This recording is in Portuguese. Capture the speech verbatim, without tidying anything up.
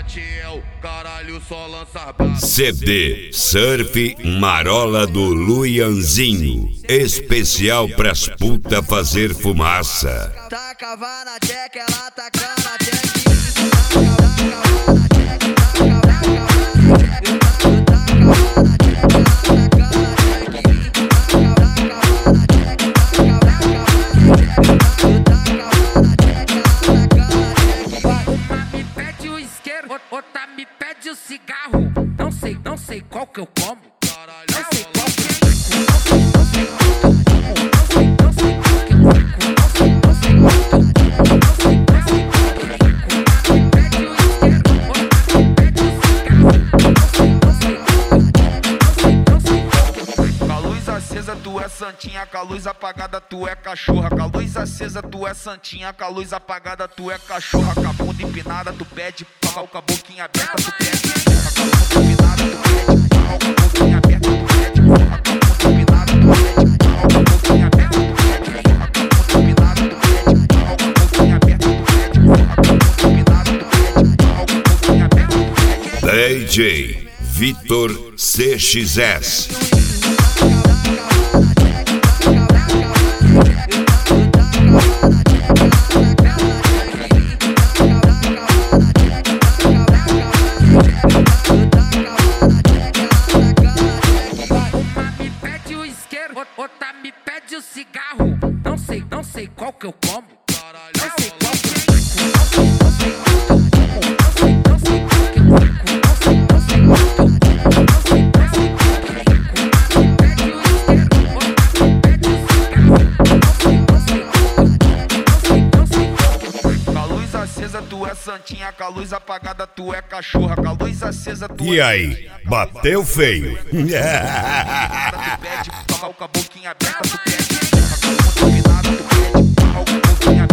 bate é o caralho, só lança braba. C D Surf Marola do Luianzinho, especial pras puta fazer fumaça. Tacava na check, ela taca na check. Outra me pede o cigarro. Não sei, não sei qual que eu como. Não sei qual que eu como. Não sei, não sei, não sei qual que eu como. Não sei, não sei qual que eu como. Não sei, não sei qual que eu como. Me pede o isqueiro. Outra me pede o cigarro. Não sei, não sei qual que eu como. Não sei, não sei qual que eu como. Com a luz acesa tu é santinha, com a luz apagada tu é cachorra. Com a luz acesa tu é santinha, com a luz apagada tu é cachorra. Com a bunda empinada tu pede pau, com a boquinha aberta tu pede porra. Com a bunda empinada tu pede pau, com a boquinha aberta tu pede porra. Com a bunda empinada tu pede pau, com a boquinha aberta tu pede porra. Com a bunda empinada tu pede pau, com a boquinha aberta tu pede porra. Com a bunda empinada tu pede pau, com a boquinha aberta tu pede. D J Vitor C X S. Outra me pede o cigarro. Não sei, não sei qual que eu como. Não sei qual que eu como. Não sei, não sei qual que eu como. Não sei, não sei qual que eu como. Não sei, não sei qual que eu como. Não sei, não sei qual que eu como. Me pede o isqueiro. Outra me pede o cigarro. Não sei, não sei qual que eu como. Não sei, não sei qual que eu como. Com a luz acesa tu é santinha, com a luz apagada tu é cachorra. Com a luz acesa tu E aí, bateu feio? tu pede pau, com a boquinha aberta tu pede porra. Com a bunda empinada tu pede pau, com a boquinha